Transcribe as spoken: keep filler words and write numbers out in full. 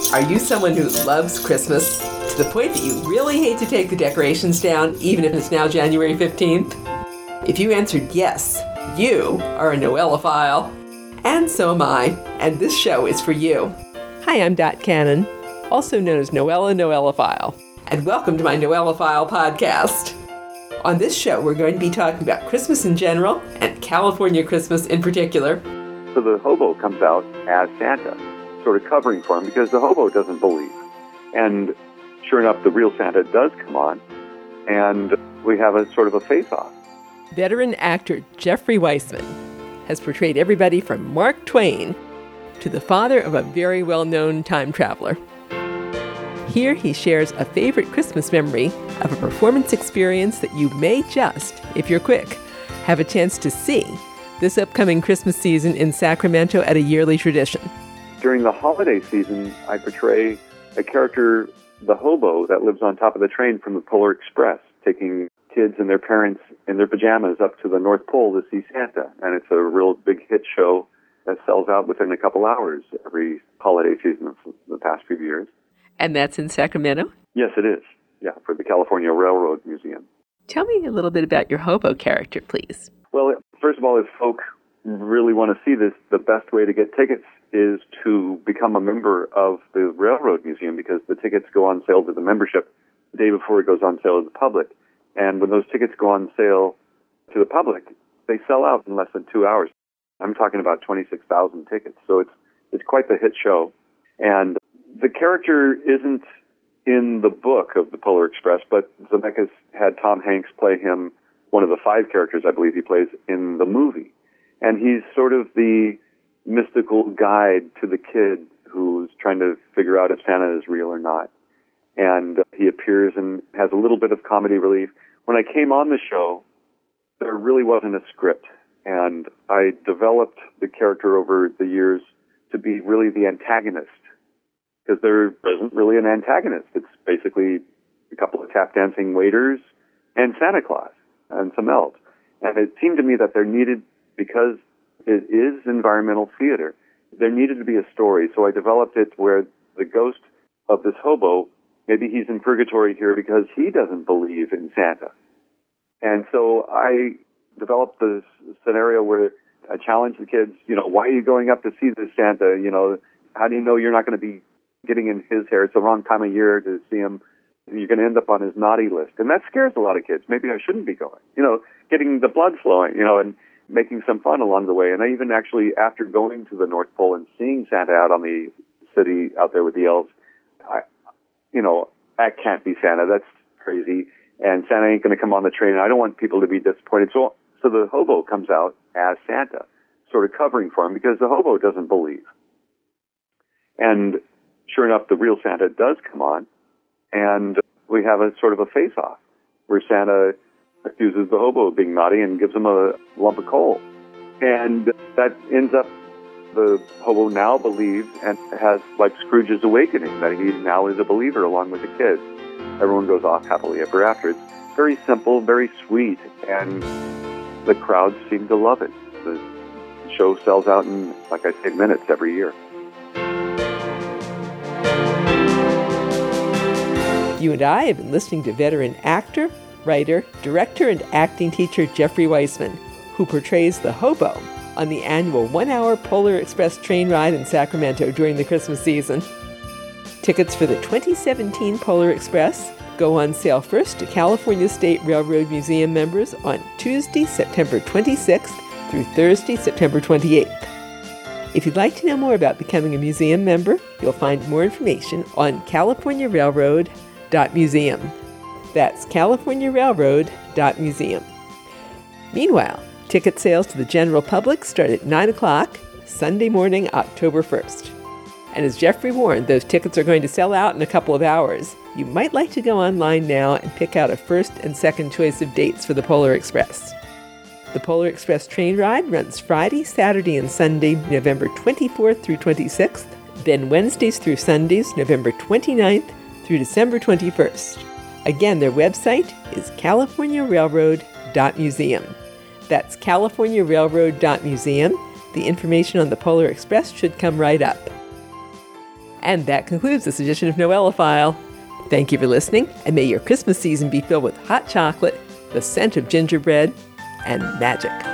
Are you someone who loves Christmas to the point that you really hate to take the decorations down, even if it's now January fifteenth? If you answered yes, you are a Noelophile. And so am I, and this show is for you. Hi, I'm Dot Cannon, also known as Noella Noelophile, and welcome to my Noelophile podcast. On this show, we're going to be talking about Christmas in general, and California Christmas in particular. So the hobo comes out as Santa, sort of covering for him, because the hobo doesn't believe. And sure enough, the real Santa does come on, and we have a sort of a face-off. Veteran actor Jeffrey Weissman has portrayed everybody from Mark Twain to the father of a very well-known time traveler. Here he shares a favorite Christmas memory of a performance experience that you may just, if you're quick, have a chance to see this upcoming Christmas season in Sacramento at a yearly tradition. During the holiday season, I portray a character, the hobo, that lives on top of the train from the Polar Express, taking kids and their parents in their pajamas up to the North Pole to see Santa. And it's a real big hit show that sells out within a couple hours every holiday season of the past few years. And that's in Sacramento? Yes, it is. Yeah, for the California Railroad Museum. Tell me a little bit about your hobo character, please. Well, first of all, if folk really want to see this, the best way to get tickets is to become a member of the Railroad Museum, because the tickets go on sale to the membership the day before it goes on sale to the public. And when those tickets go on sale to the public, they sell out in less than two hours. I'm talking about twenty-six thousand tickets, so it's it's quite the hit show. And the character isn't in the book of the Polar Express, but Zemeckis had Tom Hanks play him, one of the five characters I believe he plays in the movie. And he's sort of the mystical guide to the kid who's trying to figure out if Santa is real or not. And he appears and has a little bit of comedy relief. When I came on the show, there really wasn't a script. And I developed the character over the years to be really the antagonist, because there isn't really an antagonist. It's basically a couple of tap dancing waiters and Santa Claus and some elves. And it seemed to me that there needed, because it is environmental theater, there needed to be a story. So I developed it where the ghost of this hobo, maybe he's in purgatory here because he doesn't believe in Santa. And so I developed this scenario where I challenged the kids, you know, why are you going up to see this Santa? You know, how do you know you're not going to be getting in his hair? It's the wrong time of year to see him. You're going to end up on his naughty list. And that scares a lot of kids. Maybe I shouldn't be going. You know, getting the blood flowing, you know, and making some fun along the way. And I even actually, after going to the North Pole and seeing Santa out on the city out there with the elves, I, you know, that can't be Santa. That's crazy. And Santa ain't going to come on the train. And I don't want people to be disappointed. So, so the hobo comes out as Santa, sort of covering for him, because the hobo doesn't believe. And sure enough, the real Santa does come on, and we have a sort of a face-off where Santa accuses the hobo of being naughty and gives him a lump of coal. And that ends up, the hobo now believes and has, like Scrooge's awakening, that he now is a believer along with the kids. Everyone goes off happily ever after. It's very simple, very sweet, and the crowds seem to love it. The show sells out in, like I say, minutes every year. You and I have been listening to veteran actor, writer, director, and acting teacher Jeffrey Weissman, who portrays the hobo on the annual one-hour Polar Express train ride in Sacramento during the Christmas season. Tickets for the twenty seventeen Polar Express go on sale first to California State Railroad Museum members on Tuesday, September twenty-sixth through Thursday, September twenty-eighth. If you'd like to know more about becoming a museum member, you'll find more information on california railroad dot museum. That's california railroad dot museum. Meanwhile, ticket sales to the general public start at nine o'clock, Sunday morning, October first. And as Jeffrey warned, those tickets are going to sell out in a couple of hours. You might like to go online now and pick out a first and second choice of dates for the Polar Express. The Polar Express train ride runs Friday, Saturday, and Sunday, November twenty-fourth through twenty-sixth, then Wednesdays through Sundays, November twenty-ninth through December twenty-first. Again, their website is california railroad dot museum. That's california railroad dot museum. The information on the Polar Express should come right up. And that concludes this edition of Noelophile. Thank you for listening, and may your Christmas season be filled with hot chocolate, the scent of gingerbread, and magic.